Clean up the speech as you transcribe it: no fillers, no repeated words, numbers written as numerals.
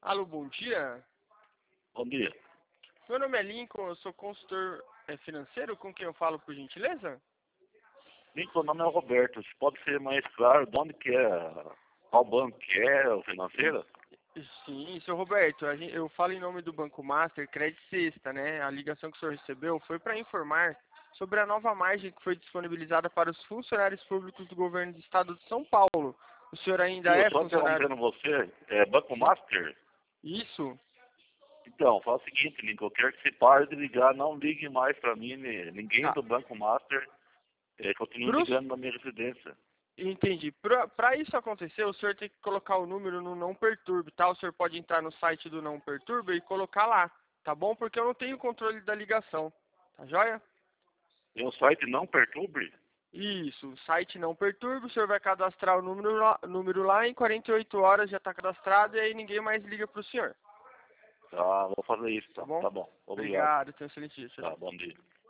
Alô, bom dia. Bom dia. Meu nome é Lincoln, eu sou consultor financeiro, com quem eu falo, por gentileza? Meu nome é Roberto. Você pode ser mais claro de onde que é, qual banco que é, o financeiro? Sim, seu Roberto, eu falo em nome do Banco Master Credit Sexta, né? A ligação que o senhor recebeu foi para informar sobre a nova margem que foi disponibilizada para os funcionários públicos do governo do estado de São Paulo. O senhor ainda Viu, é só funcionário? interrompendo você, é Banco Master? Isso? Então, fala o seguinte, Lincoln, eu quero que você pare de ligar, não ligue mais para mim, ninguém Tá. do Banco Master continue Bruce? ligando na minha residência. Entendi. Para isso acontecer, o senhor tem que colocar o número no Não Perturbe, tá? O senhor pode entrar no site do Não Perturbe e colocar lá, tá bom? Porque eu não tenho controle da ligação, tá joia? Tem um site Não Perturbe? Isso, o site Não Perturbe, o senhor vai cadastrar o número lá, em 48 horas já está cadastrado e aí ninguém mais liga para o senhor, Tá, vou fazer isso tá então. bom? Tá bom, obrigado. Obrigado, tenha um excelente dia, senhor. Tá, bom dia.